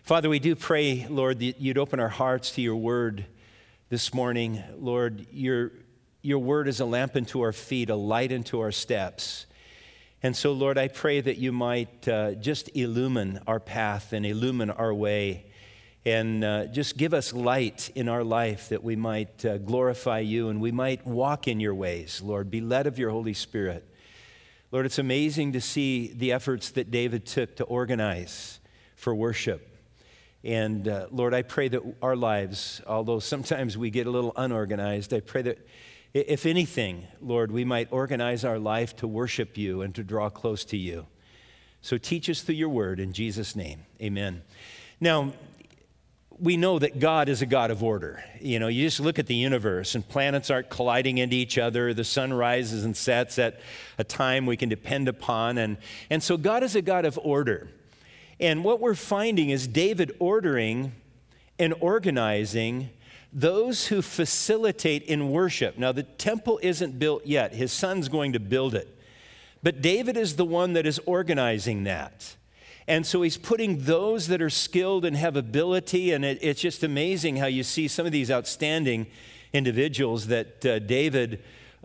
Father, we do pray, Lord, that you'd open our hearts to your word this morning. Lord, your word is a lamp unto our feet, a light unto our steps. And so, Lord, I pray that you might just illumine our path and illumine our way and just give us light in our life that we might glorify you and we might walk in your ways. Lord, be led of your Holy Spirit. Lord, it's amazing to see the efforts that David took to organize for worship. And Lord, I pray that our lives, although sometimes we get a little unorganized, I pray that if anything, Lord, we might organize our life to worship you and to draw close to you. So teach us through your word in Jesus' name. Amen. Now, we know that God is a God of order. You know, you just look at the universe and planets aren't colliding into each other. The sun rises and sets at a time we can depend upon. And so God is a God of order. And what we're finding is David ordering and organizing those who facilitate in worship. Now, the temple isn't built yet. His son's going to build it. But David is the one that is organizing that. And so he's putting those that are skilled and have ability, and it's just amazing how you see some of these outstanding individuals that David,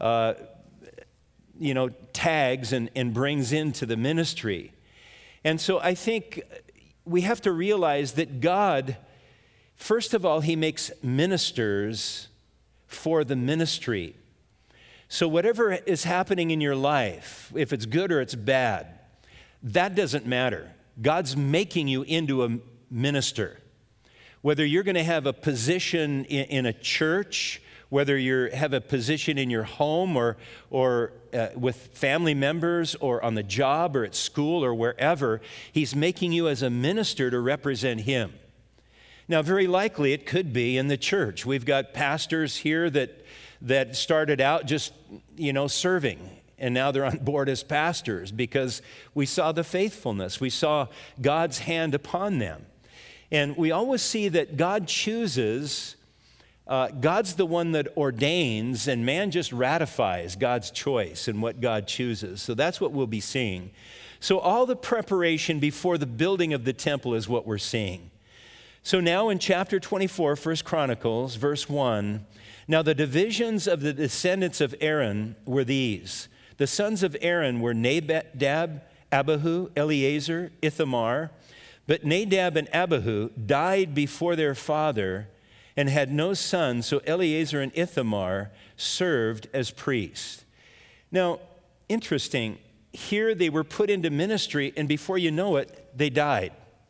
tags and brings into the ministry. And so I think we have to realize that God, first of all, he makes ministers for the ministry. So whatever is happening in your life, if it's good or it's bad, that doesn't matter. God's making you into a minister. Whether you're going to have a position in a church, whether you have a position in your home or with family members or on the job or at school or wherever, he's making you as a minister to represent him. Now, very likely it could be in the church. We've got pastors here that started out just, serving, and now they're on board as pastors because we saw the faithfulness. We saw God's hand upon them. And we always see that God chooses. God's the one that ordains, and man just ratifies God's choice and what God chooses. So that's what we'll be seeing. So all the preparation before the building of the temple is what we're seeing. So now in chapter 24, 1 Chronicles, verse 1, now the divisions of the descendants of Aaron were these. The sons of Aaron were Nadab, Abihu, Eleazar, Ithamar. But Nadab and Abihu died before their father and had no sons, so Eleazar and Ithamar served as priests. Now, interesting, here they were put into ministry, and before you know it, they died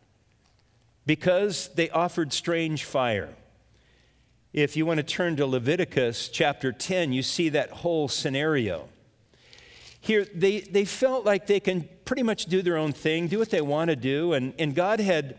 because they offered strange fire. If you want to turn to Leviticus chapter 10, you see that whole scenario. Here, they felt like they can pretty much do their own thing, do what they want to do, and God had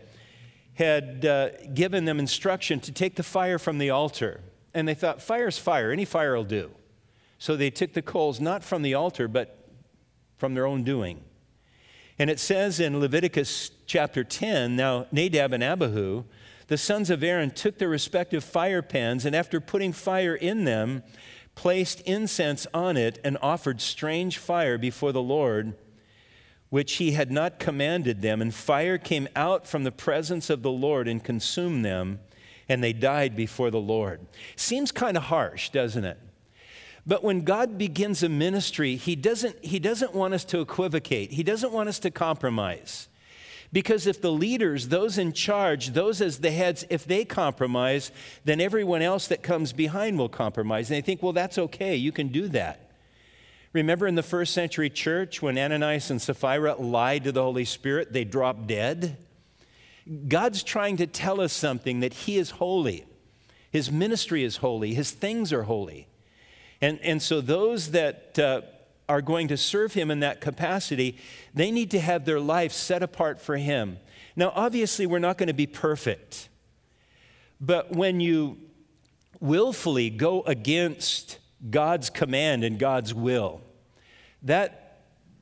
given them instruction to take the fire from the altar. And they thought, fire's fire, any fire will do. So they took the coals not from the altar, but from their own doing. And it says in Leviticus chapter 10, now Nadab and Abihu, the sons of Aaron, took their respective fire pans, and after putting fire in them, placed incense on it and offered strange fire before the Lord, which he had not commanded them, and fire came out from the presence of the Lord and consumed them, and they died before the Lord. Seems kind of harsh, doesn't it? But when God begins a ministry, he doesn't want us to equivocate. He doesn't want us to compromise. Because if the leaders, those in charge, those as the heads, if they compromise, then everyone else that comes behind will compromise. And they think, well, that's okay, you can do that. Remember in the first century church when Ananias and Sapphira lied to the Holy Spirit, they dropped dead? God's trying to tell us something, that he is holy. His ministry is holy. His things are holy. And so those that are going to serve him in that capacity, they need to have their life set apart for him. Now, obviously, we're not going to be perfect. But when you willfully go against God's command and God's will, that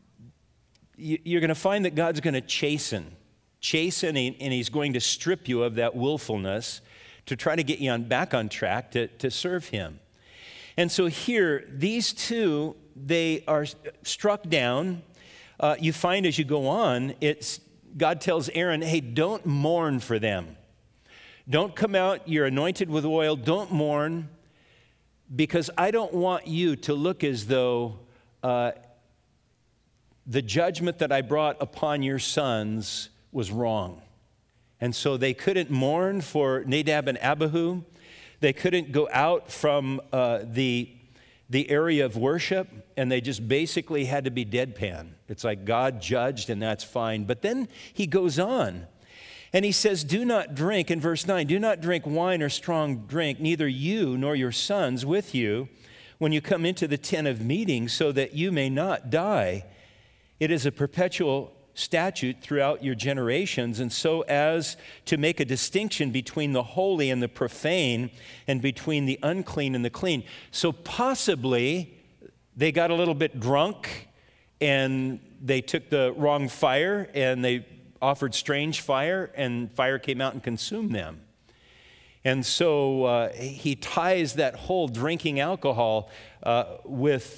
you're going to find that God's going to chasten, and he's going to strip you of that willfulness to try to get you back on track to serve him. And so here, these two, they are struck down. You find as you go on, it's God tells Aaron, hey, don't mourn for them. Don't come out, you're anointed with oil, don't mourn, because I don't want you to look as though the judgment that I brought upon your sons was wrong. And so they couldn't mourn for Nadab and Abihu. They couldn't go out from the area of worship, and they just basically had to be deadpan. It's like God judged, and that's fine. But then he goes on, and he says, do not drink, in verse 9, do not drink wine or strong drink, neither you nor your sons with you, when you come into the tent of meeting, so that you may not die. It is a perpetual statute throughout your generations, and so as to make a distinction between the holy and the profane, and between the unclean and the clean. So possibly they got a little bit drunk, and they took the wrong fire, and they offered strange fire, and fire came out and consumed them. And so he ties that whole drinking alcohol with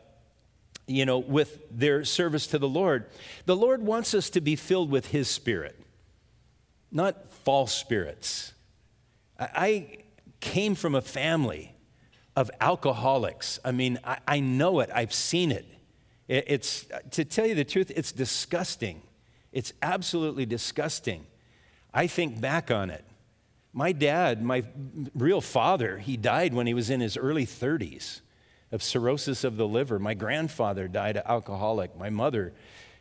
their service to the Lord. The Lord wants us to be filled with His Spirit, not false spirits. I came from a family of alcoholics. I mean, I know it. I've seen it. It's, to tell you the truth, it's disgusting. It's absolutely disgusting. I think back on it. My dad, my real father, he died when he was in his early 30s. Of cirrhosis of the liver. My grandfather died an alcoholic. My mother,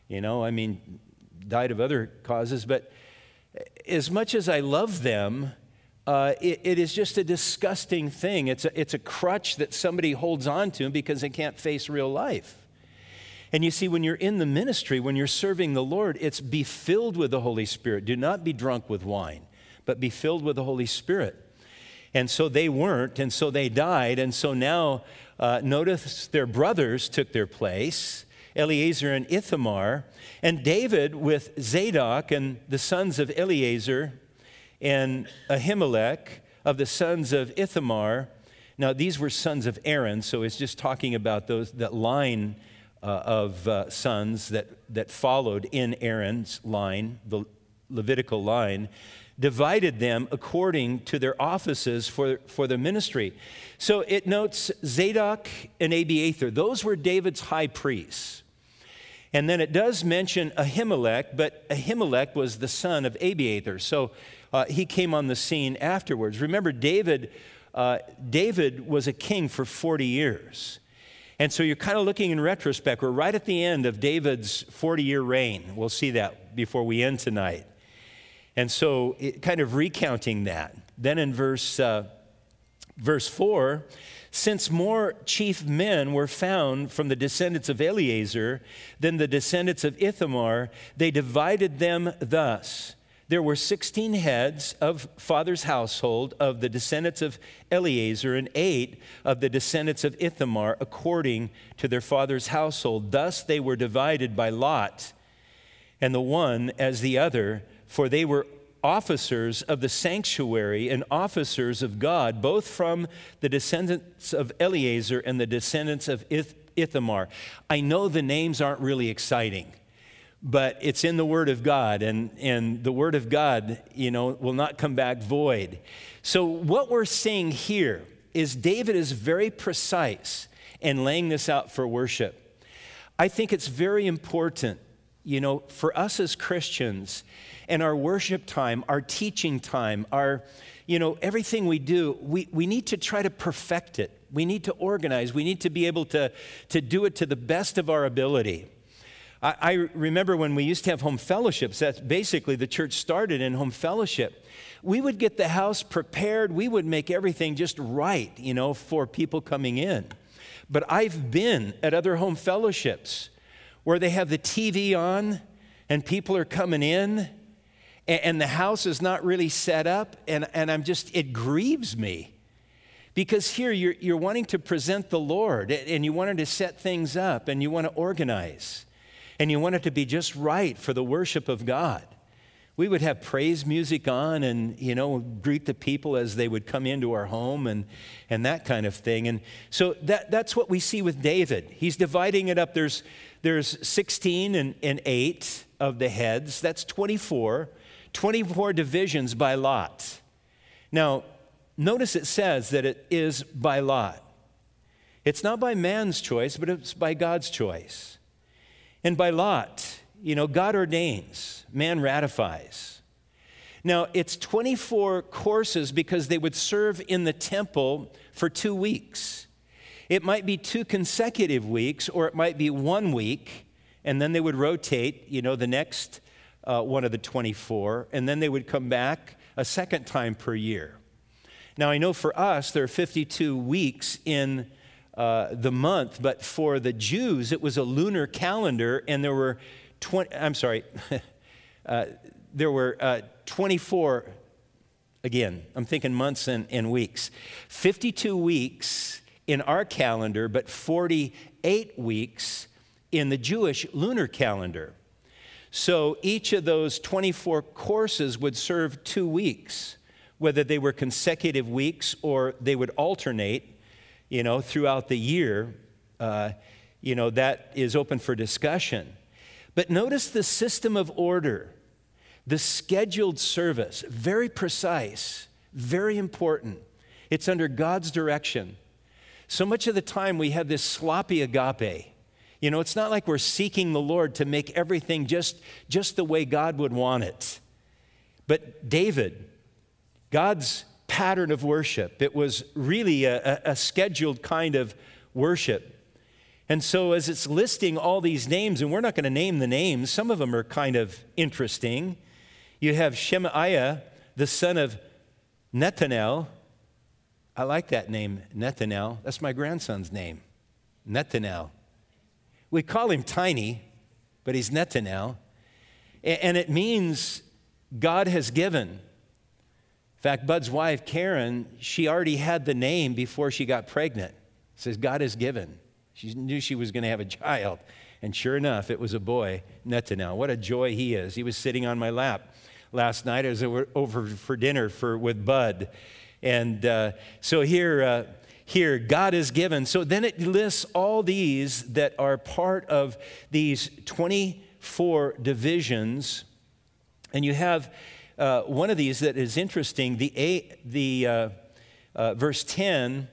died of other causes. But as much as I love them, it is just a disgusting thing. It's a crutch that somebody holds on to because they can't face real life. And you see, when you're in the ministry, when you're serving the Lord, it's be filled with the Holy Spirit. Do not be drunk with wine, but be filled with the Holy Spirit. And so they weren't, and so they died. And so now, notice their brothers took their place, Eleazar and Ithamar, and David with Zadok and the sons of Eleazar and Ahimelech of the sons of Ithamar. Now, these were sons of Aaron, so it's just talking about that line of sons that followed in Aaron's line, the Levitical line, divided them according to their offices for the ministry. So it notes Zadok and Abiathar. Those were David's high priests. And then it does mention Ahimelech, but Ahimelech was the son of Abiathar. So he came on the scene afterwards. Remember, David was a king for 40 years. And so you're kind of looking in retrospect. We're right at the end of David's 40-year reign. We'll see that before we end tonight. And so kind of recounting that. Then in verse 4, since more chief men were found from the descendants of Eleazar than the descendants of Ithamar, they divided them thus. There were 16 heads of father's household of the descendants of Eleazar and 8 of the descendants of Ithamar according to their father's household. Thus they were divided by lot, and the one as the other, for they were officers of the sanctuary and officers of God, both from the descendants of Eleazar and the descendants of Ithamar. I know the names aren't really exciting, but it's in the Word of God, and the Word of God, will not come back void. So what we're seeing here is David is very precise in laying this out for worship. I think it's very important, for us as Christians, and our worship time, our teaching time, our, everything we do, we need to try to perfect it. We need to organize. We need to be able to do it to the best of our ability. I remember when we used to have home fellowships, that's basically the church started in home fellowship. We would get the house prepared. We would make everything just right, for people coming in. But I've been at other home fellowships where they have the TV on and people are coming in and the house is not really set up, and it grieves me. Because here you're wanting to present the Lord, and you wanted to set things up, and you want to organize, and you want it to be just right for the worship of God. We would have praise music on and, greet the people as they would come into our home and that kind of thing. And so that's what we see with David. He's dividing it up. There's 16 and 8 of the heads. That's 24 divisions by lot. Now, notice it says that it is by lot. It's not by man's choice, but it's by God's choice. And by lot, God ordains, man ratifies. Now, it's 24 courses because they would serve in the temple for 2 weeks. It might be 2 consecutive weeks, or it might be 1 week, and then they would rotate, the next one of the 24, and then they would come back a second time per year. Now, I know for us, there are 52 weeks in the month, but for the Jews, it was a lunar calendar, and there were 24, again, I'm thinking months and weeks. 52 weeks in our calendar, but 48 weeks in the Jewish lunar calendar. So each of those 24 courses would serve 2 weeks, whether they were consecutive weeks or they would alternate, throughout the year. That is open for discussion. But notice the system of order, the scheduled service, very precise, very important. It's under God's direction. So much of the time we have this sloppy agape. It's not like we're seeking the Lord to make everything just the way God would want it. But David, God's pattern of worship, it was really a scheduled kind of worship. And so as it's listing all these names, and we're not going to name the names, some of them are kind of interesting. You have Shemaiah, the son of Nethanel. I like that name, Nethanel. That's my grandson's name, Nethanel. We call him Tiny, but he's Nethanel. And it means God has given. In fact, Bud's wife, Karen, she already had the name before she got pregnant. It says, God has given. She knew she was going to have a child. And sure enough, it was a boy, Nethanel. What a joy he is. He was sitting on my lap last night. I was over for dinner with Bud. And so here, God is given. So then it lists all these that are part of these 24 divisions. And you have one of these that is interesting, verse 10,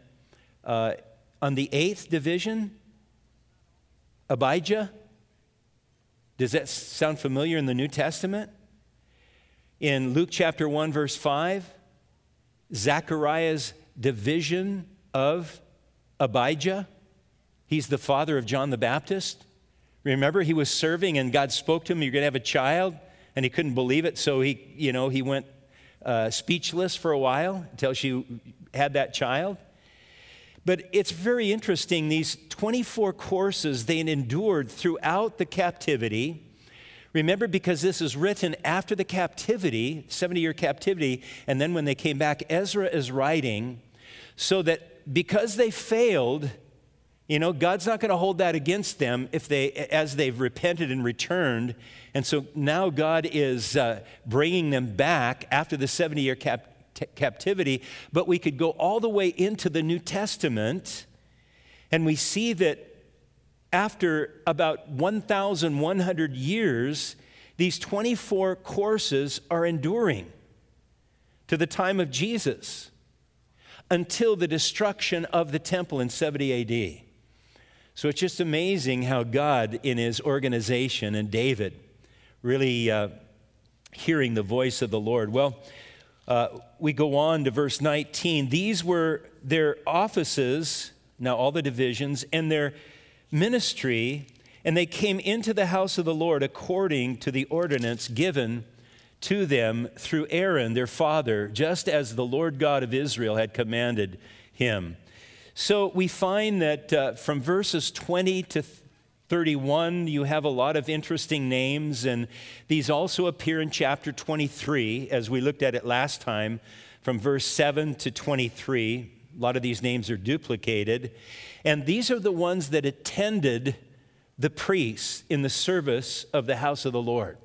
on the 8th division, Abijah. Does that sound familiar in the New Testament? In Luke chapter 1, verse 5, Zechariah's division of Abijah. He's the father of John the Baptist. Remember, he was serving and God spoke to him, you're going to have a child, and he couldn't believe it, so he went speechless for a while until she had that child. But it's very interesting, these 24 courses they endured throughout the captivity. Remember, because this is written after the captivity, 70-year captivity, and then when they came back, Ezra is writing, so that because they failed, God's not going to hold that against them as they've repented and returned. And so now God is bringing them back after the 70-year captivity. But we could go all the way into the New Testament, and we see that after about 1,100 years, these 24 courses are enduring to the time of Jesus until the destruction of the temple in 70 A.D. So it's just amazing how God, in his organization, and David really hearing the voice of the Lord. Well, we go on to verse 19. These were their offices, now all the divisions, and their ministry, and they came into the house of the Lord according to the ordinance given to them through Aaron, their father, just as the Lord God of Israel had commanded him. So we find that from verses 20 to 31, you have a lot of interesting names, and these also appear in chapter 23, as we looked at it last time, from verse 7 to 23. A lot of these names are duplicated. And these are the ones that attended the priests in the service of the house of the Lord.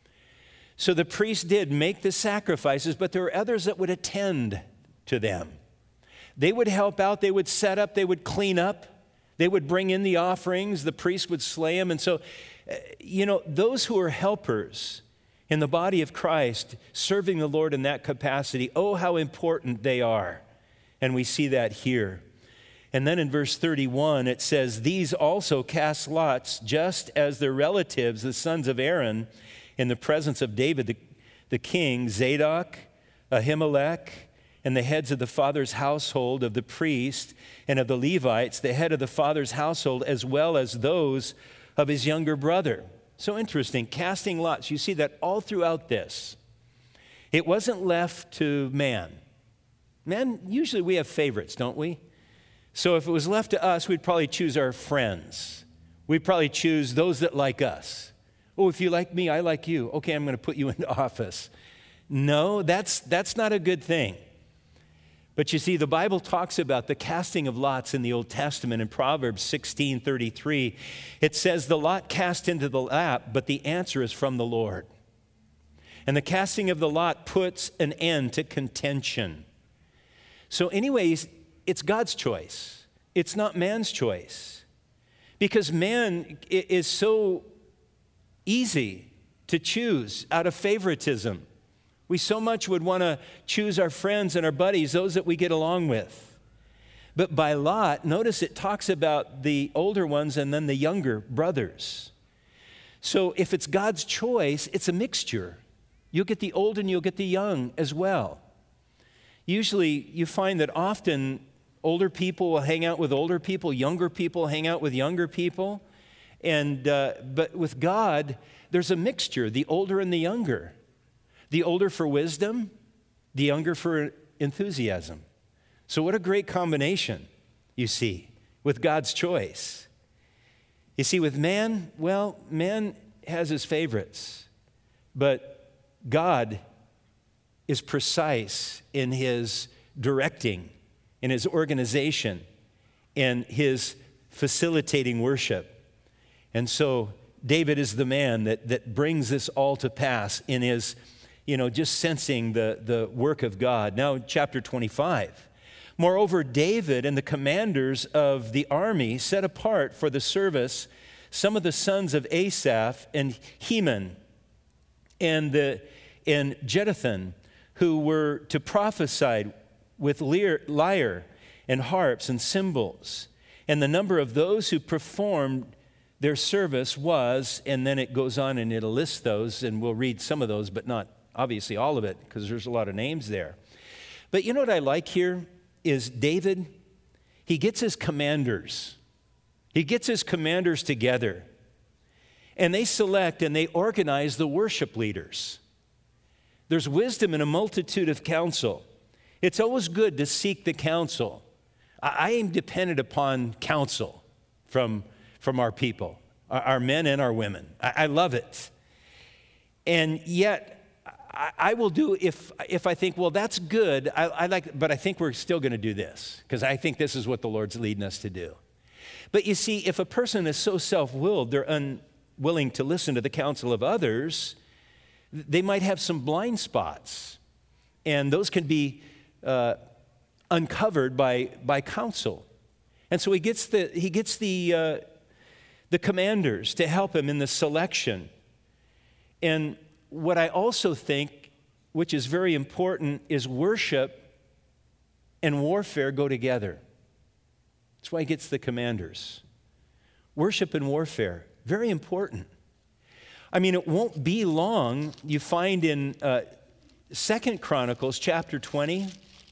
So the priests did make the sacrifices, but there were others that would attend to them. They would help out, they would set up, they would clean up, they would bring in the offerings, the priest would slay them. And so Those who are helpers in the body of Christ, serving the Lord in that capacity, oh, how important they are. And we see that here. And then in verse 31, it says, these also cast lots, just as their relatives, the sons of Aaron, in the presence of David the king, Zadok, Ahimelech, and the heads of the father's household of the priest and of the Levites, the head of the father's household, as well as those of his younger brother. So interesting, casting lots. You see that all throughout this. It wasn't left to man. Man, usually we have favorites, don't we? So if it was left to us, we'd probably choose our friends. We'd probably choose those that like us. Oh, if you like me, I like you. Okay, I'm going to put you into office. No, that's not a good thing. But you see, the Bible talks about the casting of lots in the Old Testament. In Proverbs 16:33, it says, the lot cast into the lap, but the answer is from the Lord. And the casting of the lot puts an end to contention. So anyways, it's God's choice. It's not man's choice. Because man is so easy to choose out of favoritism. We so much would want to choose our friends and our buddies, those that we get along with. But by lot, notice it talks about the older ones and then the younger brothers. So if it's God's choice, it's a mixture. You'll get the old and you'll get the young as well. Usually you find that often older people will hang out with older people, younger people hang out with younger people. But with God, there's a mixture, the older and the younger. The older for wisdom, the younger for enthusiasm. So what a great combination, you see, with God's choice. You see, with man, well, man has his favorites, but God is precise in his directing, in his organization, in his facilitating worship. And so David is the man that brings this all to pass in his just sensing the work of God. Now, chapter 25. Moreover, David and the commanders of the army set apart for the service some of the sons of Asaph and Heman and Jeduthun, who were to prophesy with lyre and harps and cymbals. And the number of those who performed their service was, and then it goes on and it'll list those, and we'll read some of those, but not obviously all of it, because there's a lot of names there. But you know what I like here is David, he gets his commanders. He gets his commanders together, and they select and they organize the worship leaders. There's wisdom in a multitude of counsel. It's always good to seek the counsel. I am dependent upon counsel from our people, our men and our women. I love it. And yet, I will do if I think, well, that's good, but I think we're still going to do this because I think this is what the Lord's leading us to do. But you see, if a person is so self-willed, they're unwilling to listen to the counsel of others, they might have some blind spots, and those can be uncovered by counsel. And so he gets the commanders to help him in the selection. And what I also think, which is very important, is worship and warfare go together. That's why he gets the commanders. Worship and warfare, very important. I mean, it won't be long. You find in 2 Chronicles chapter 20,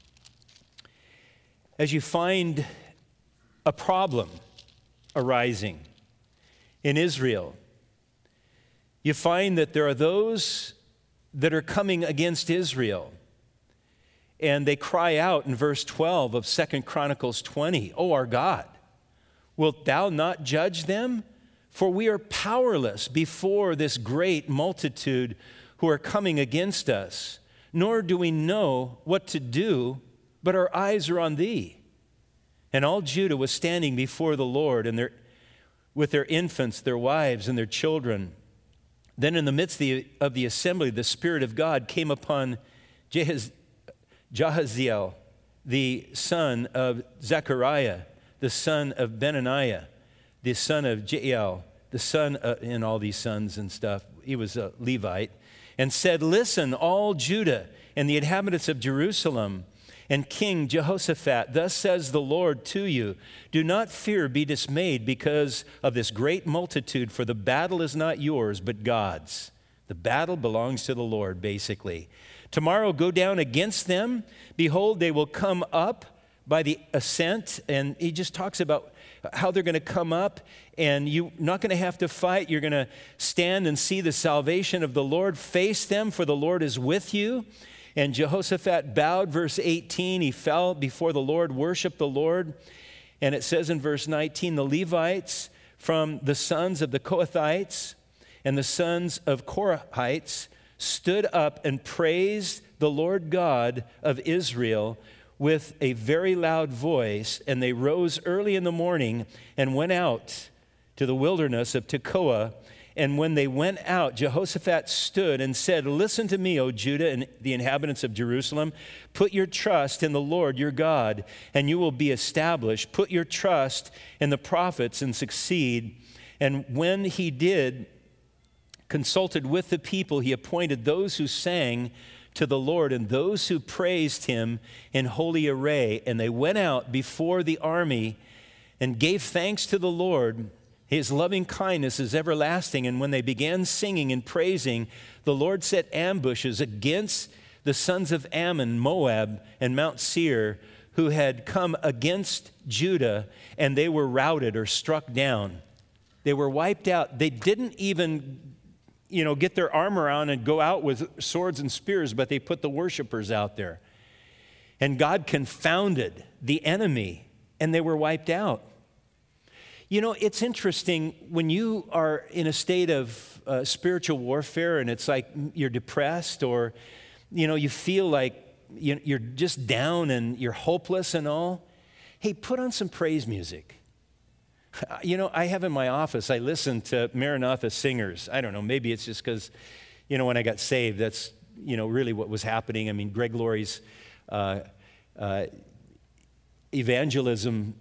as you find a problem arising in Israel, you find that there are those that are coming against Israel. And they cry out in verse 12 of 2 Chronicles 20, "O our God, wilt thou not judge them? For we are powerless before this great multitude who are coming against us, nor do we know what to do, but our eyes are on thee." And all Judah was standing before the Lord, and with their infants, their wives, and their children. Then in the midst of the assembly, the Spirit of God came upon Jahaziel, the son of Zechariah, the son of Benaniah, the son of Jeiel, the son, and all these sons and stuff, he was a Levite, and said, "Listen, all Judah and the inhabitants of Jerusalem, and King Jehoshaphat, thus says the Lord to you, do not fear, be dismayed because of this great multitude, for the battle is not yours, but God's." The battle belongs to the Lord, basically. "Tomorrow go down against them. Behold, they will come up by the ascent." And he just talks about how they're going to come up, and you're not going to have to fight. You're going to stand and see the salvation of the Lord. Face them, for the Lord is with you. And Jehoshaphat bowed, verse 18. He fell before the Lord, worshiped the Lord. And it says in verse 19, the Levites from the sons of the Kohathites and the sons of Korahites stood up and praised the Lord God of Israel with a very loud voice, and they rose early in the morning and went out to the wilderness of Tekoa. And when they went out, Jehoshaphat stood and said, "Listen to me, O Judah and the inhabitants of Jerusalem. Put your trust in the Lord your God, and you will be established. Put your trust in the prophets and succeed." And when he did, consulted with the people, he appointed those who sang to the Lord and those who praised him in holy array. And they went out before the army and gave thanks to the Lord. His loving kindness is everlasting. And when they began singing and praising, the Lord set ambushes against the sons of Ammon, Moab, and Mount Seir, who had come against Judah, and they were routed or struck down. They were wiped out. They didn't even get their armor on and go out with swords and spears, but they put the worshipers out there. And God confounded the enemy, and they were wiped out. It's interesting when you are in a state of spiritual warfare, and it's like you're depressed, or, you feel like you're just down and you're hopeless and all. Hey, put on some praise music. I have in my office, I listen to Maranatha singers. I don't know, maybe it's just because, when I got saved, that's, really what was happening. I mean, Greg Laurie's evangelism,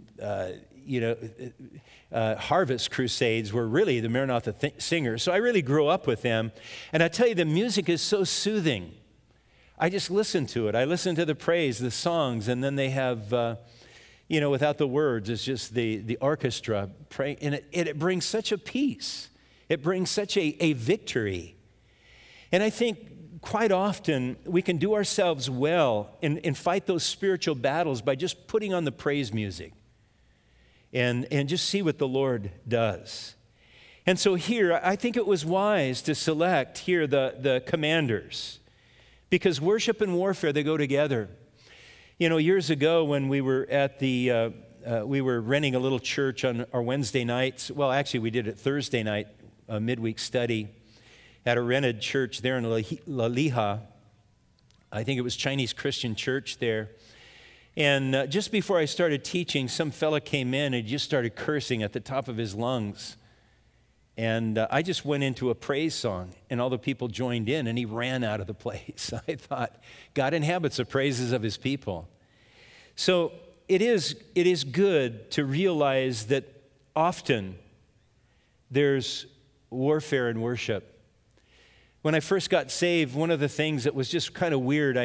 harvest crusades were really the Maranatha singers. So I really grew up with them. And I tell you, the music is so soothing. I just listen to it. I listen to the praise, the songs, and then they have... without the words, it's just the orchestra praying, and it brings such a peace. It brings such a victory. And I think quite often we can do ourselves well and fight those spiritual battles by just putting on the praise music and just see what the Lord does. And so here, I think it was wise to select here the commanders, because worship and warfare, they go together. Years ago when we were at we were renting a little church on our Wednesday nights. Well, actually, we did it Thursday night, a midweek study at a rented church there in Laliha. I think it was Chinese Christian church there. And just before I started teaching, some fella came in and just started cursing at the top of his lungs. And I just went into a praise song, and all the people joined in, and he ran out of the place. I thought, God inhabits the praises of his people. So it is good to realize that often there's warfare in worship. When I first got saved, one of the things that was just kind of weird,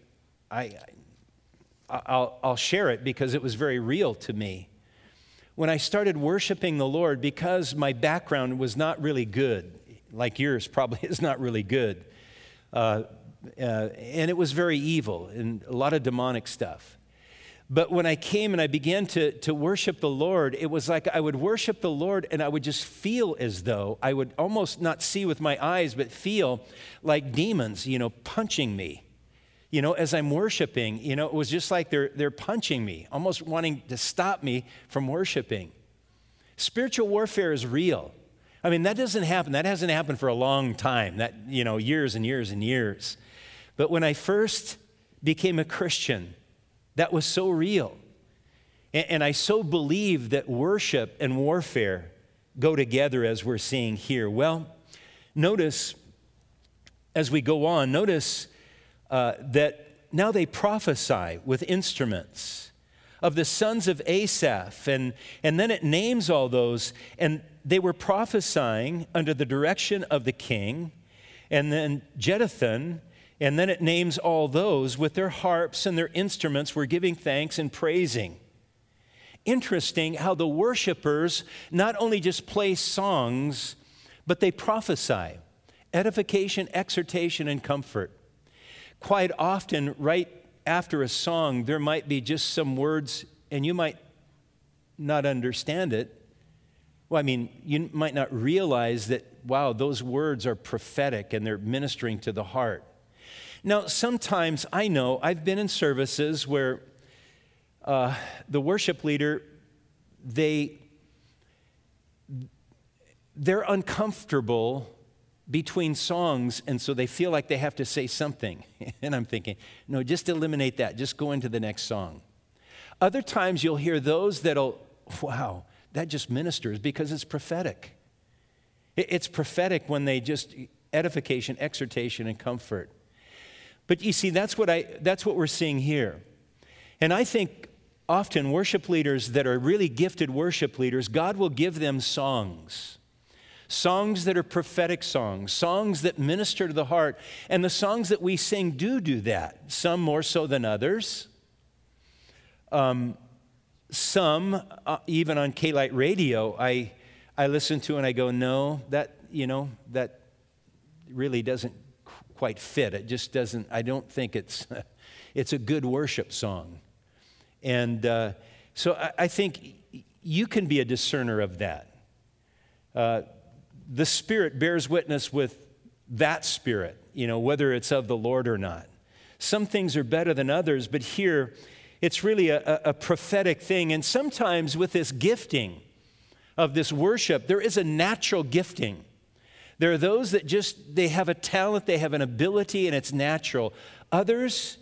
I'll share it because it was very real to me. When I started worshiping the Lord, because my background was not really good, like yours probably is not really good, and it was very evil and a lot of demonic stuff. But when I came and I began to worship the Lord, it was like I would worship the Lord and I would just feel as though I would almost not see with my eyes, but feel like demons, punching me. As I'm worshiping, it was just like they're punching me, almost wanting to stop me from worshiping. Spiritual warfare is real. I mean, that doesn't happen. That hasn't happened for a long time, years and years and years. But when I first became a Christian, that was so real. And I so believe that worship and warfare go together as we're seeing here. Well, notice, as we go on, that now they prophesy with instruments. of the sons of Asaph. And then it names all those. And they were prophesying under the direction of the king. And then Jeduthun. And then it names all those with their harps and their instruments were giving thanks and praising. Interesting how the worshipers not only just play songs, but they prophesy. Edification, exhortation, and comfort. Quite often, right after a song, there might be just some words, and you might not understand it. Well, I mean, you might not realize that, wow, those words are prophetic and they're ministering to the heart. Now, sometimes I know I've been in services where the worship leader, they're uncomfortable between songs, and so they feel like they have to say something. And I'm thinking, no, just eliminate that. Just go into the next song. Other times you'll hear those that'll, wow, that just ministers because it's prophetic. It's prophetic when they just edification, exhortation, and comfort. But you see, that's what we're seeing here. And I think often worship leaders that are really gifted worship leaders, God will give them songs. Songs that are prophetic songs, songs that minister to the heart. And the songs that we sing do that, some more so than others. Some, even on K-Light Radio, I listen to and I go, no, that really doesn't quite fit. It just doesn't, I don't think it's a good worship song. And so I think you can be a discerner of that. The Spirit bears witness with that Spirit, whether it's of the Lord or not. Some things are better than others, but here it's really a prophetic thing. And sometimes with this gifting of this worship, there is a natural gifting. There are those that they have a talent, they have an ability, and it's natural. Others,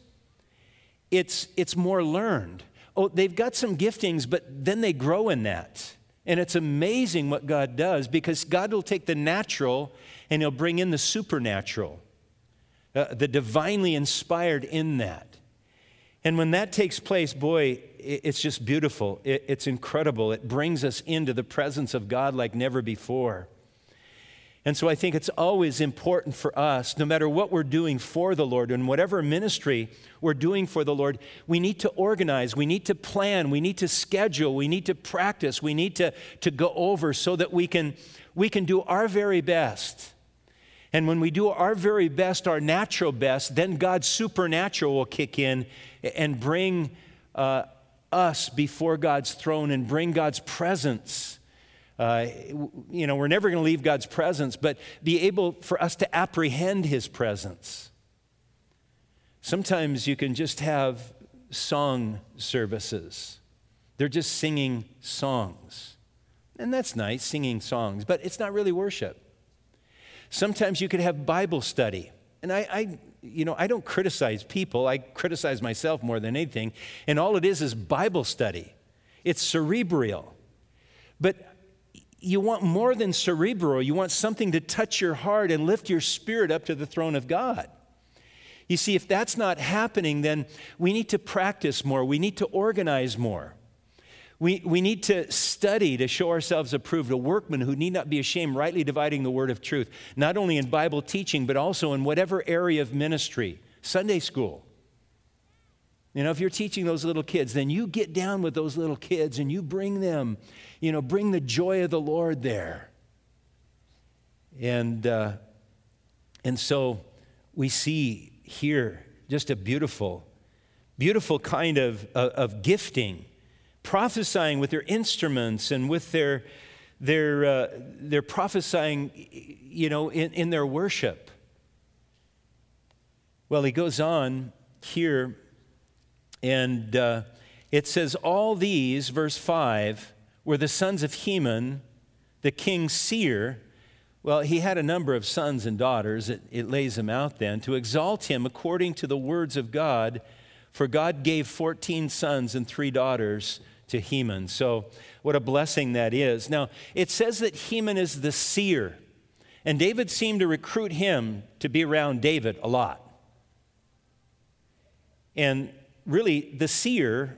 it's more learned. Oh, they've got some giftings, but then they grow in that. And it's amazing what God does, because God will take the natural and He'll bring in the supernatural, the divinely inspired in that. And when that takes place, boy, it's just beautiful. It's incredible. It brings us into the presence of God like never before. And so I think it's always important for us, no matter what we're doing for the Lord and whatever ministry we're doing for the Lord, we need to organize, we need to plan, we need to schedule, we need to practice, we need to go over so that we can do our very best. And when we do our very best, our natural best, then God's supernatural will kick in and bring us before God's throne and bring God's presence. We're never going to leave God's presence, but be able for us to apprehend His presence. Sometimes you can just have song services. They're just singing songs. And that's nice, singing songs, but it's not really worship. Sometimes you could have Bible study. And I don't criticize people. I criticize myself more than anything. And all it is Bible study. It's cerebral. But you want more than cerebral. You want something to touch your heart and lift your spirit up to the throne of God. You see, if that's not happening, then we need to practice more. We need to organize more. We need to study to show ourselves approved, a workman who need not be ashamed, rightly dividing the word of truth, not only in Bible teaching, but also in whatever area of ministry. Sunday school. If you're teaching those little kids, then you get down with those little kids and you bring them, bring the joy of the Lord there. And so we see here just a beautiful, beautiful kind of gifting, prophesying with their instruments and with their prophesying, in their worship. Well, he goes on here. And it says, all these, verse 5, were the sons of Heman, the king's seer. Well, he had a number of sons and daughters. It lays them out then. To exalt him according to the words of God, for God gave 14 sons and 3 daughters to Heman. So what a blessing that is. Now, it says that Heman is the seer. And David seemed to recruit him to be around David a lot. And really, the seer,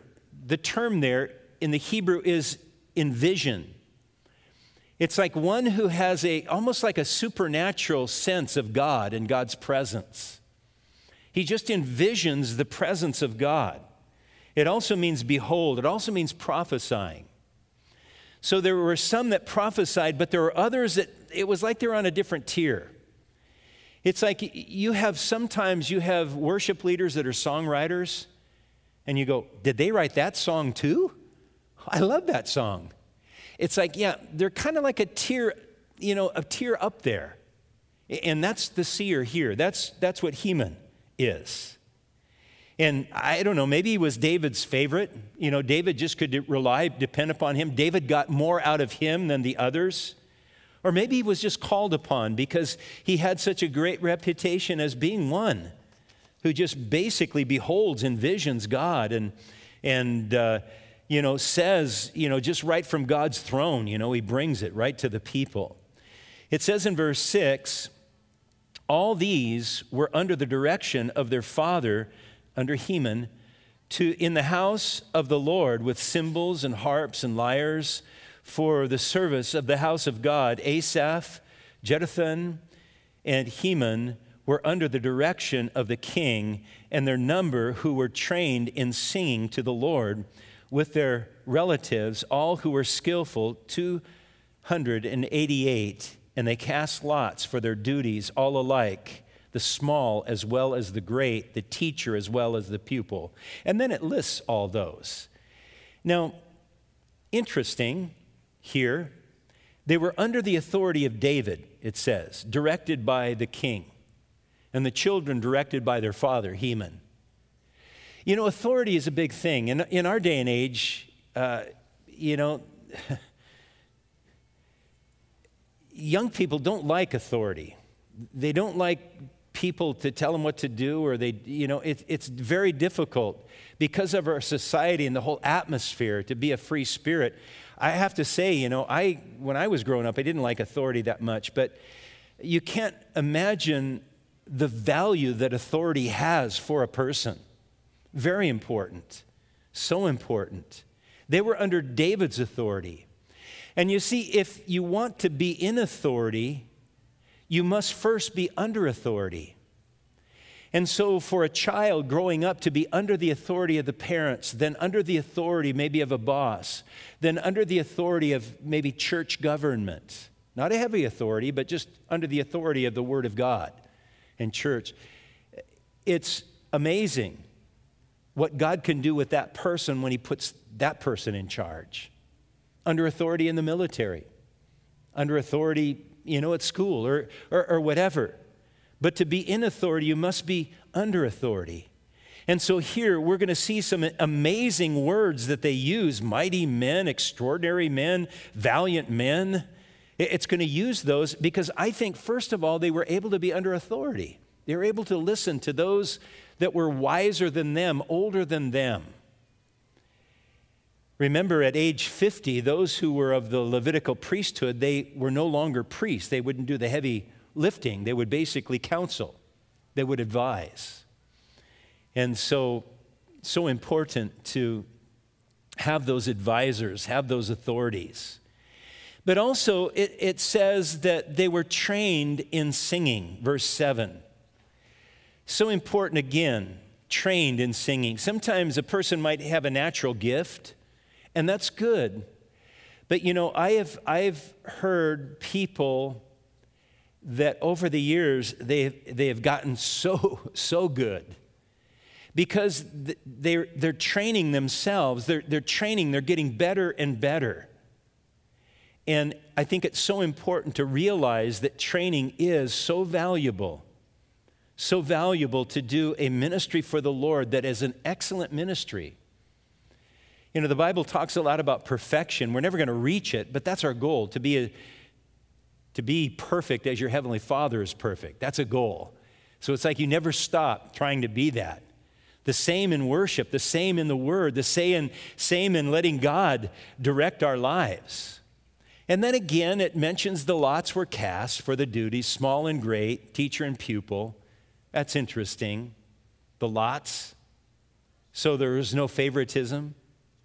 the term there in the Hebrew is envision. It's like one who has almost like a supernatural sense of God and God's presence. He just envisions the presence of God. It also means behold. It also means prophesying. So there were some that prophesied, but there were others that it was like they were on a different tier. It's like sometimes you have worship leaders that are songwriters, and you go, did they write that song too? I love that song. It's like, yeah, they're kind of like a tier up there. And that's the seer here. That's what Heman is. And I don't know, maybe he was David's favorite. David just could depend upon him. David got more out of him than the others. Or maybe he was just called upon because he had such a great reputation as being one who just basically beholds and visions God and says, just right from God's throne, he brings it right to the people. It says in verse 6, all these were under the direction of their father, under Heman, in the house of the Lord with cymbals and harps and lyres for the service of the house of God. Asaph, Jeduthun, and Heman were under the direction of the king, and their number who were trained in singing to the Lord with their relatives, all who were skillful, 288, and they cast lots for their duties, all alike, the small as well as the great, the teacher as well as the pupil. And then it lists all those. Now, interesting here, they were under the authority of David, it says, directed by the king, and the children directed by their father, Heman. Authority is a big thing. In our day and age, young people don't like authority. They don't like people to tell them what to do, or it's very difficult because of our society and the whole atmosphere to be a free spirit. I have to say, when I was growing up, I didn't like authority that much, but you can't imagine the value that authority has for a person. Very important, so important. They were under David's authority. And you see, if you want to be in authority, you must first be under authority. And so for a child growing up to be under the authority of the parents, then under the authority maybe of a boss, then under the authority of maybe church government, not a heavy authority, but just under the authority of the Word of God and church, it's amazing what God can do with that person when he puts that person in charge. Under authority in the military, under authority, at school or whatever. But to be in authority, you must be under authority. And so here we're going to see some amazing words that they use: mighty men, extraordinary men, valiant men. It's going to use those because I think, first of all, they were able to be under authority. They were able to listen to those that were wiser than them, older than them. Remember, at age 50, those who were of the Levitical priesthood, they were no longer priests. They wouldn't do the heavy lifting. They would basically counsel. They would advise. And so important to have those advisors, have those authorities. But also, it says that they were trained in singing, verse 7. So important again, trained in singing. Sometimes a person might have a natural gift, and that's good. But I've heard people that over the years they have gotten so good because they're training themselves. They're training. They're getting better and better. And I think it's so important to realize that training is so valuable to do a ministry for the Lord that is an excellent ministry. The Bible talks a lot about perfection. We're never going to reach it, but that's our goal, to be perfect as your Heavenly Father is perfect. That's a goal. So it's like you never stop trying to be that. The same in worship, the same in the Word, the same in letting God direct our lives. And then again, it mentions the lots were cast for the duties, small and great, teacher and pupil. That's interesting. The lots. So there is no favoritism.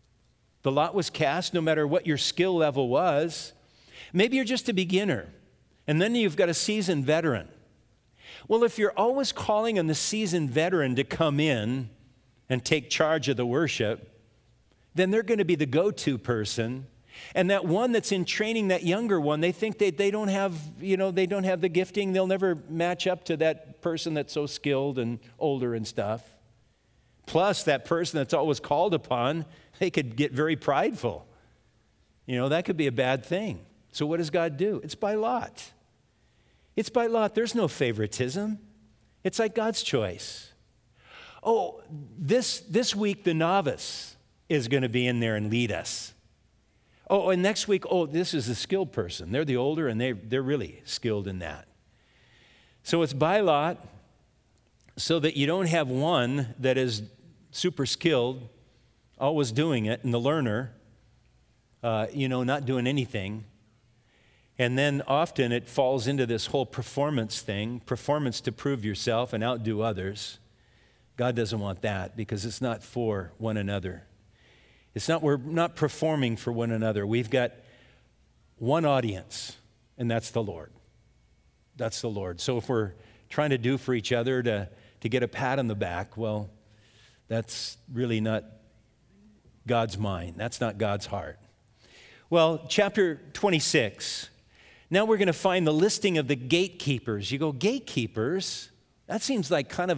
The lot was cast no matter what your skill level was. Maybe you're just a beginner, and then you've got a seasoned veteran. Well, if you're always calling on the seasoned veteran to come in and take charge of the worship, then they're going to be the go-to person. And that one that's in training, that younger one, they think they don't have, they don't have the gifting. They'll never match up to that person that's so skilled and older and stuff. Plus, that person that's always called upon, they could get very prideful. That could be a bad thing. So what does God do? It's by lot. It's by lot. There's no favoritism. It's like God's choice. Oh, this week the novice is going to be in there and lead us. Oh, and next week, this is the skilled person. They're the older, and they're really skilled in that. So it's by lot, so that you don't have one that is super skilled, always doing it, and the learner, not doing anything. And then often it falls into this whole performance thing, performance to prove yourself and outdo others. God doesn't want that, because it's not for one another. We're not performing for one another. We've got one audience, and that's the Lord. That's the Lord. So if we're trying to do for each other to get a pat on the back, well, that's really not God's mind. That's not God's heart. Well, chapter 26. Now we're going to find the listing of the gatekeepers. You go, gatekeepers? That seems like kind of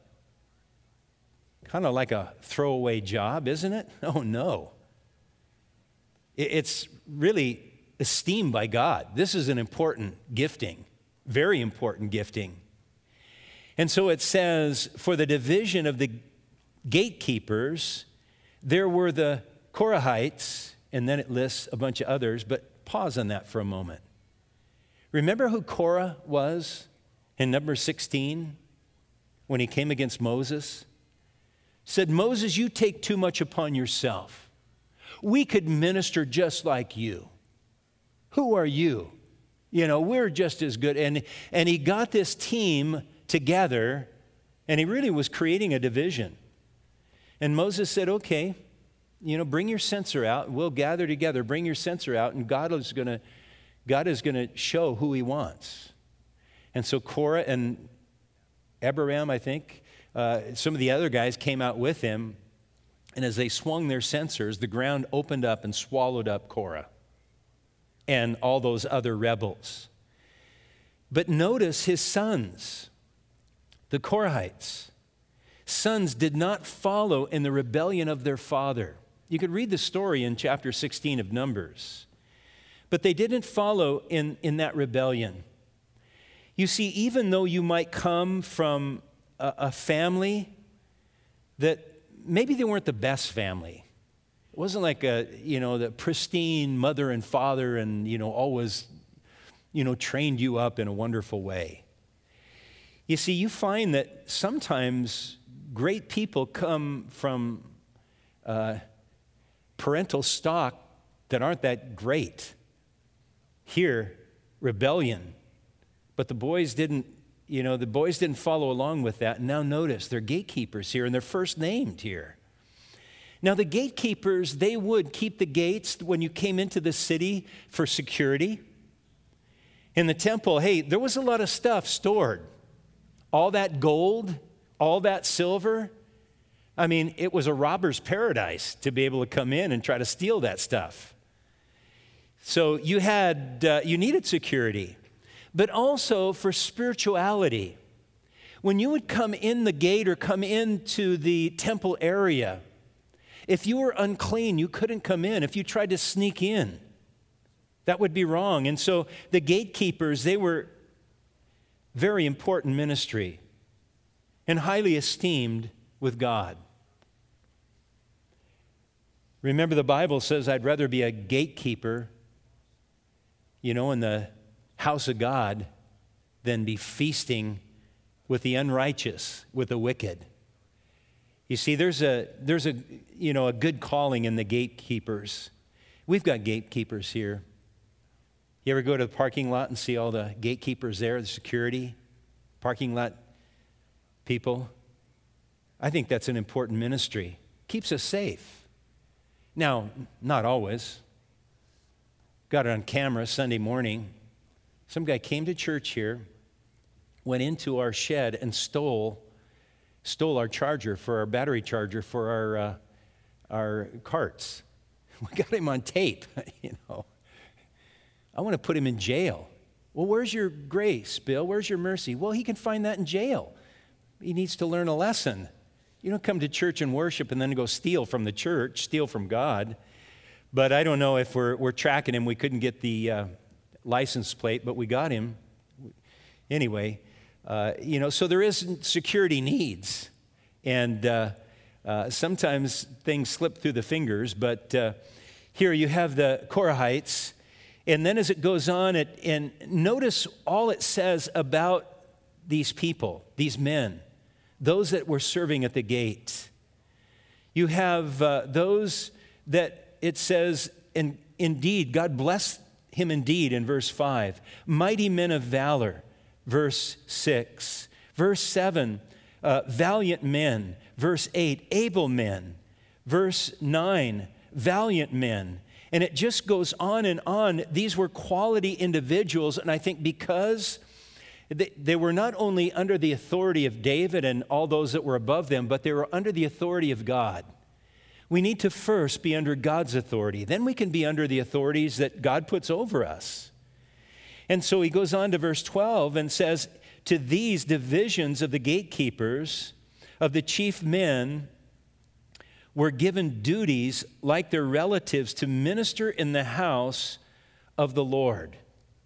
like a throwaway job, isn't it? Oh, no. It's really esteemed by God. This is an important gifting, very important gifting. And so it says, for the division of the gatekeepers, there were the Korahites, and then it lists a bunch of others, but pause on that for a moment. Remember who Korah was in Numbers 16 when he came against Moses? Said, Moses, you take too much upon yourself. We could minister just like you. Who are you? We're just as good. And he got this team together, and he really was creating a division. And Moses said, okay, bring your censer out. We'll gather together. Bring your censer out, and God is going to show who he wants. And so Korah and Abiram, I think, some of the other guys came out with him, and as they swung their censers, the ground opened up and swallowed up Korah and all those other rebels. But notice his sons, the Korahites. Sons did not follow in the rebellion of their father. You could read the story in chapter 16 of Numbers. But they didn't follow in that rebellion. You see, even though you might come from a family that maybe they weren't the best family. It wasn't like the pristine mother and father and, always, trained you up in a wonderful way. You see, you find that sometimes great people come from parental stock that aren't that great. Here, rebellion. But the boys didn't follow along with that. And now notice, they're gatekeepers here, and they're first named here. Now, the gatekeepers, they would keep the gates when you came into the city for security. In the temple, there was a lot of stuff stored. All that gold, all that silver. I mean, it was a robber's paradise to be able to come in and try to steal that stuff. So you needed security. But also for spirituality. When you would come in the gate or come into the temple area, if you were unclean, you couldn't come in. If you tried to sneak in, that would be wrong. And so the gatekeepers, they were very important ministry and highly esteemed with God. Remember, the Bible says, I'd rather be a gatekeeper, in the house of God than be feasting with the unrighteous, with the wicked. You see, there's a good calling in the gatekeepers. We've got gatekeepers here. You ever go to the parking lot and see all the gatekeepers there, the security, parking lot people? I think that's an important ministry. Keeps us safe. Now, not always. Got it on camera Sunday morning. Some guy came to church here, went into our shed and stole our charger for our battery charger for our carts. We got him on tape, I want to put him in jail. Well, where's your grace, Bill? Where's your mercy? Well, he can find that in jail. He needs to learn a lesson. You don't come to church and worship and then go steal from the church, steal from God. But I don't know if we're tracking him. We couldn't get the license plate, but we got him. Anyway, so there is security needs. And sometimes things slip through the fingers. But here you have the Korahites. And then as it goes on, and notice all it says about these people, these men, those that were serving at the gate. You have those that it says, and indeed, God blessed him indeed in verse 5. Mighty men of valor, verse 6. Verse 7, valiant men. Verse 8, able men. Verse 9, valiant men. And it just goes on and on. These were quality individuals, and I think because they were not only under the authority of David and all those that were above them, but they were under the authority of God. We need to first be under God's authority. Then we can be under the authorities that God puts over us. And so he goes on to verse 12 and says, to these divisions of the gatekeepers, of the chief men, were given duties like their relatives to minister in the house of the Lord.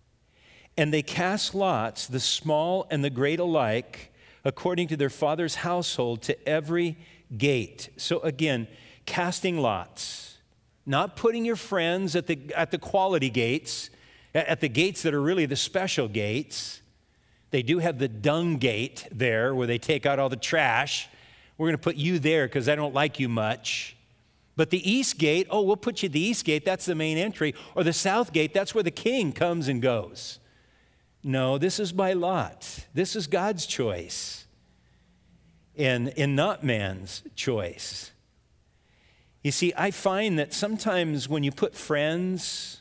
And they cast lots, the small and the great alike, according to their father's household, to every gate. So again, casting lots, not putting your friends at the quality gates, at the gates that are really the special gates. They do have the dung gate there where they take out all the trash. We're going to put you there because I don't like you much. But the east gate, we'll put you at the east gate. That's the main entry. Or the south gate, that's where the king comes and goes. No, this is by lot. This is God's choice and not man's choice. You see, I find that sometimes when you put friends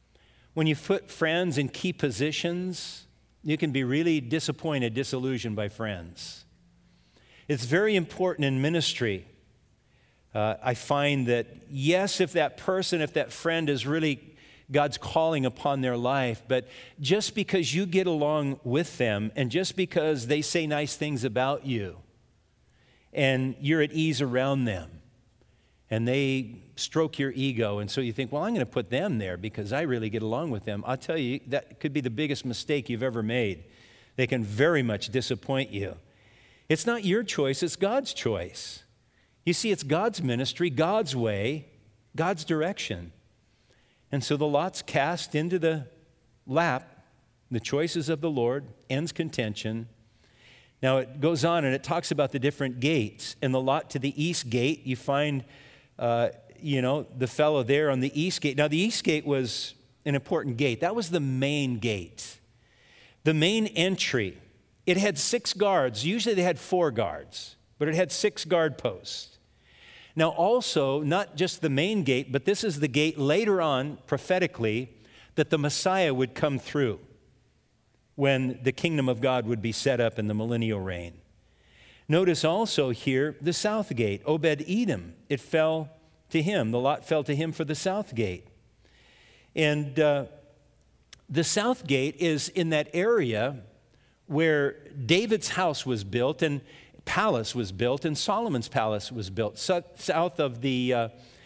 in key positions, you can be really disappointed, disillusioned by friends. It's very important in ministry. I find that, yes, if that friend is really God's calling upon their life, but just because you get along with them and just because they say nice things about you and you're at ease around them and they stroke your ego, and so you think, well, I'm going to put them there because I really get along with them. I'll tell you, that could be the biggest mistake you've ever made. They can very much disappoint you. It's not your choice, it's God's choice. You see, it's God's ministry, God's way, God's direction. And so the lot's cast into the lap, the choices of the Lord, ends contention. Now it goes on and it talks about the different gates. In the lot to the east gate, you find, the fellow there on the east gate. Now the east gate was an important gate. That was the main gate, the main entry. It had 6 guards. Usually they had 4 guards, but it had 6 guard posts. Now also, not just the main gate, but this is the gate later on, prophetically, that the Messiah would come through when the kingdom of God would be set up in the millennial reign. Notice also here the south gate, Obed-Edom. It fell to him. The lot fell to him for the south gate. And the south gate is in that area where David's house was built and palace was built and Solomon's palace was built, south of the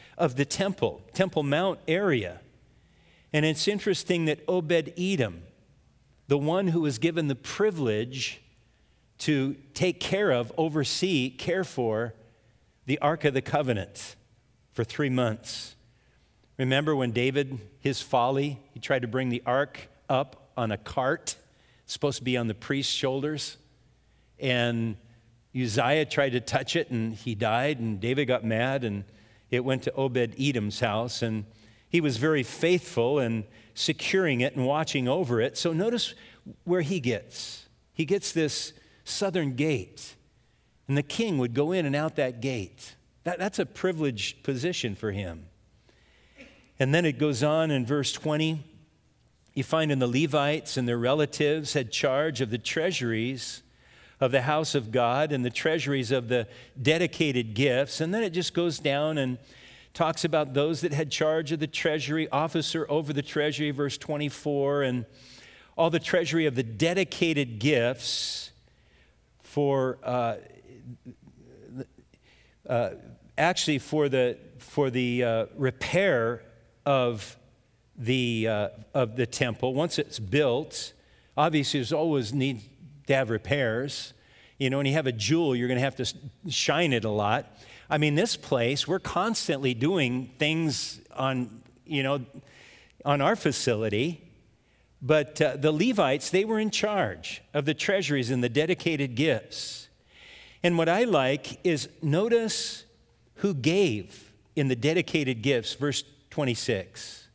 Temple Mount area. And it's interesting that Obed-Edom, the one who was given the privilege to take care of, oversee, care for the Ark of the Covenant for 3 months. Remember when David, his folly, he tried to bring the ark up on a cart. It's supposed to be on the priest's shoulders. And Uzziah tried to touch it and he died, and David got mad and it went to Obed-Edom's house, and he was very faithful in securing it and watching over it. So notice where he gets. He gets this southern gate, and the king would go in and out that gate. That's a privileged position for him. And then it goes on in verse 20. You find in the Levites and their relatives had charge of the treasuries of the house of God and the treasuries of the dedicated gifts. And then it just goes down and talks about those that had charge of the treasury, officer over the treasury, verse 24, and all the treasury of the dedicated gifts for actually for the repair of the temple. Once it's built, obviously there's always need to have repairs. You know, when you have a jewel, you're going to have to shine it a lot. I mean, this place, we're constantly doing things on our facility. But the Levites, they were in charge of the treasuries and the dedicated gifts. And what I like is notice who gave in the dedicated gifts, verse 26.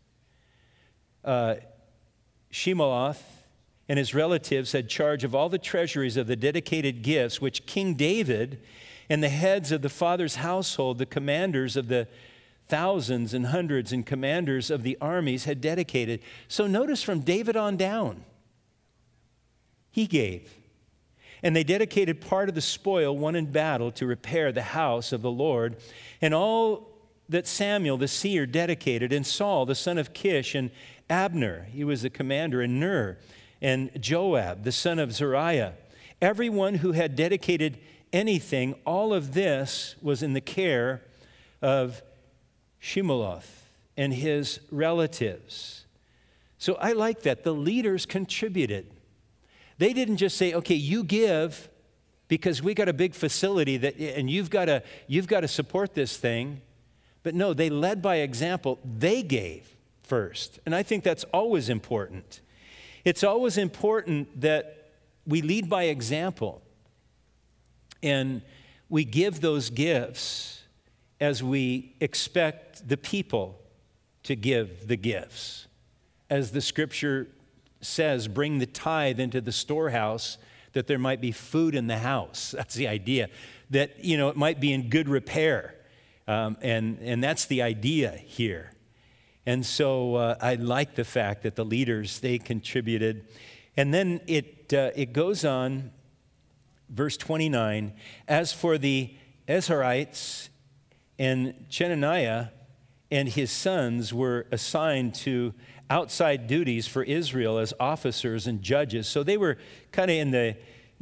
Shemeloth and his relatives had charge of all the treasuries of the dedicated gifts, which King David and the heads of the father's household, the commanders of the thousands and hundreds and commanders of the armies had dedicated. So notice from David on down, he gave. And they dedicated part of the spoil won in battle to repair the house of the Lord. And all that Samuel the seer dedicated, and Saul the son of Kish, and Abner, he was the commander, and Ner, and Joab the son of Zeruiah. Everyone who had dedicated anything, all of this was in the care of Shemeloth and his relatives. So I like that. The leaders contributed. They didn't just say, okay, you give because we got a big facility and you've got to support this thing. But no, they led by example. They gave first. And I think that's always important. It's always important that we lead by example and we give those gifts as we expect the people to give the gifts. As the scripture says, bring the tithe into the storehouse that there might be food in the house. That's the idea. That, it might be in good repair. And that's the idea here. And so I like the fact that the leaders, they contributed. And then it goes on, verse 29, as for the Ezrahites and Chenaniah and his sons were assigned to outside duties for Israel as officers and judges. So they were kind of in the,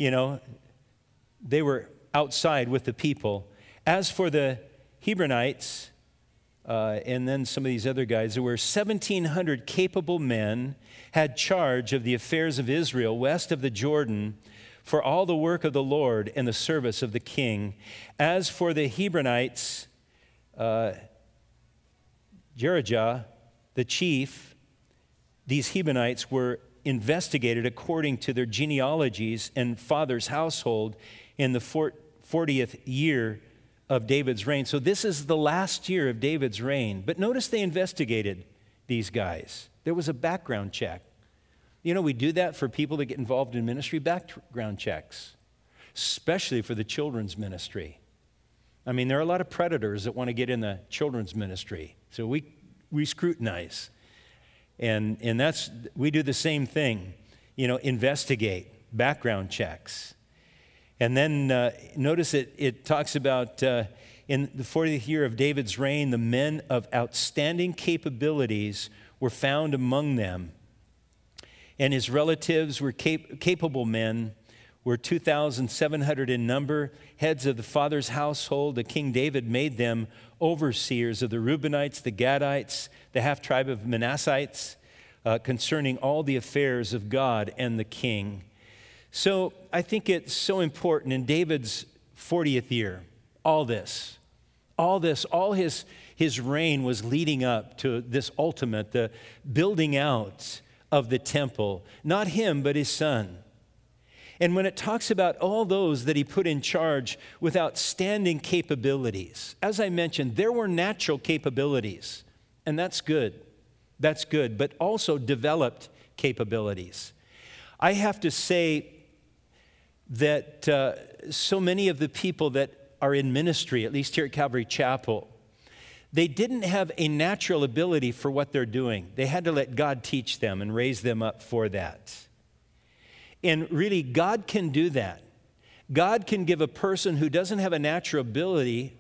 they were outside with the people. As for the Hebronites, and then some of these other guys, there were 1,700 capable men, had charge of the affairs of Israel west of the Jordan for all the work of the Lord and the service of the king. As for the Hebronites, Jerijah, the chief, these Hebronites were investigated according to their genealogies and father's household in the 40th year of David's reign. So this is the last year of David's reign. But notice they investigated these guys. There was a background check. We do that for people that get involved in ministry, background checks, especially for the children's ministry. I mean, there are a lot of predators that want to get in the children's ministry. So we scrutinize. And we do the same thing, investigate, background checks. And then notice it talks about in the 40th year of David's reign, the men of outstanding capabilities were found among them. And his relatives were capable men, were 2,700 in number, heads of the father's household. The King David made them overseers of the Reubenites, the Gadites, the half-tribe of Manassites, concerning all the affairs of God and the king. So I think it's so important in David's 40th year, all his reign was leading up to this ultimate, the building out of the temple. Not him, but his son. And when it talks about all those that he put in charge with outstanding capabilities, as I mentioned, there were natural capabilities, and that's good. That's good, but also developed capabilities. I have to say that so many of the people that are in ministry, at least here at Calvary Chapel, they didn't have a natural ability for what they're doing. They had to let God teach them and raise them up for that. And really, God can do that. God can give a person who doesn't have a natural ability,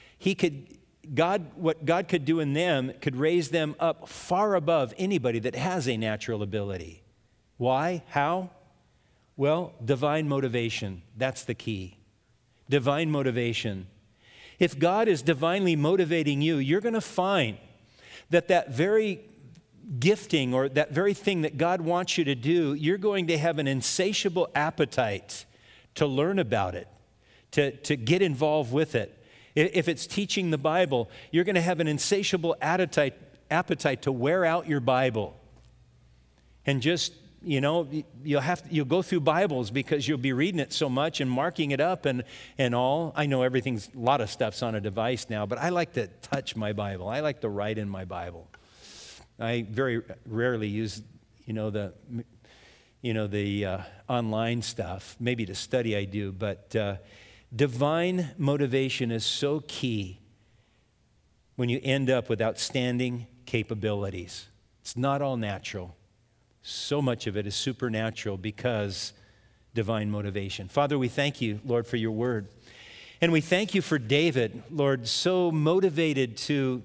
what God could do in them could raise them up far above anybody that has a natural ability. Why? How? Well, divine motivation. That's the key. Divine motivation. If God is divinely motivating you, you're going to find that very gifting or that very thing that God wants you to do, you're going to have an insatiable appetite to learn about it, to get involved with it. If it's teaching the Bible, you're going to have an insatiable appetite to wear out your Bible. And just, you'll go through Bibles because you'll be reading it so much and marking it up and all. I know a lot of stuff's on a device now, but I like to touch my Bible. I like to write in my Bible. I very rarely use, the online stuff. Maybe to study I do, but divine motivation is so key when you end up with outstanding capabilities. It's not all natural. So much of it is supernatural because divine motivation. Father, we thank you, Lord, for your word. And we thank you for David, Lord, so motivated to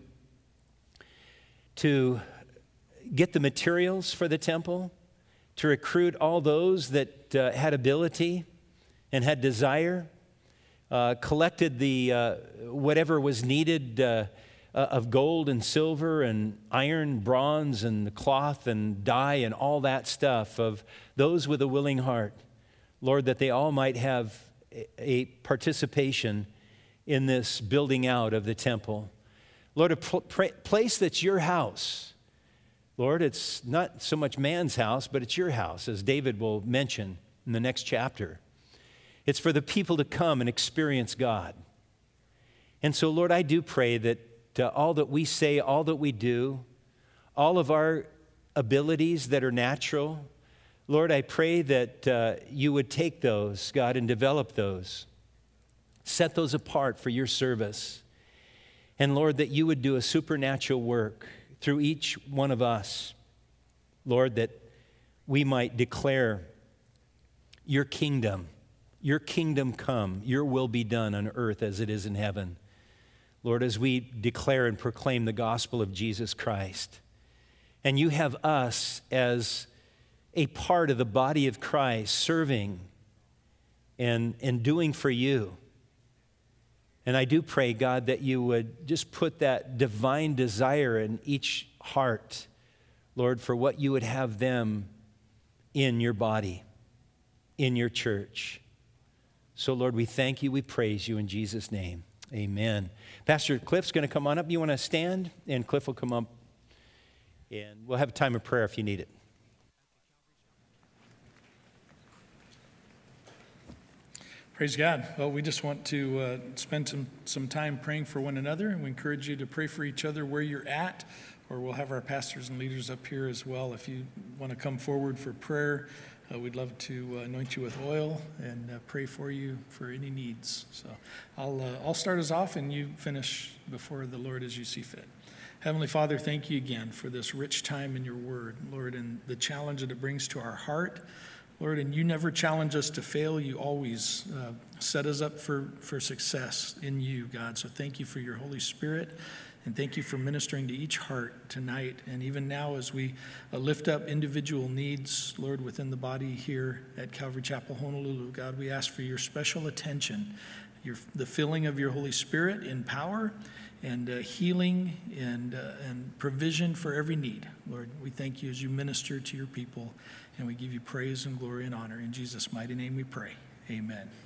get the materials for the temple, to recruit all those that had ability and had desire, collected the whatever was needed of gold and silver and iron, bronze and cloth and dye and all that stuff of those with a willing heart. Lord, that they all might have a participation in this building out of the temple. Lord, a place that's your house. Lord, it's not so much man's house, but it's your house, as David will mention in the next chapter. It's for the people to come and experience God. And so, Lord, I do pray that all that we say, all that we do, all of our abilities that are natural, Lord, I pray that you would take those, God, and develop those. Set those apart for your service. And Lord, that you would do a supernatural work through each one of us. Lord, that we might declare your kingdom come, your will be done on earth as it is in heaven. Lord, as we declare and proclaim the gospel of Jesus Christ. And you have us as a part of the body of Christ serving and doing for you. And I do pray, God, that you would just put that divine desire in each heart, Lord, for what you would have them in your body, in your church. So, Lord, we thank you, we praise you in Jesus' name. Amen. Pastor Cliff's going to come on up. You want to stand? And Cliff will come up, and we'll have a time of prayer if you need it. Praise God. Well, we just want to spend some time praying for one another, and we encourage you to pray for each other where you're at, or we'll have our pastors and leaders up here as well. If you want to come forward for prayer, we'd love to anoint you with oil and pray for you for any needs. So I'll start us off, and you finish before the Lord as you see fit. Heavenly Father, thank you again for this rich time in your word, Lord, and the challenge that it brings to our heart. Lord, and you never challenge us to fail. You always set us up for success in you, God. So thank you for your Holy Spirit, and thank you for ministering to each heart tonight. And even now as we lift up individual needs, Lord, within the body here at Calvary Chapel, Honolulu, God, we ask for your special attention, the filling of your Holy Spirit in power and healing and provision for every need. Lord, we thank you as you minister to your people, and we give you praise and glory and honor. In Jesus' mighty name we pray. Amen.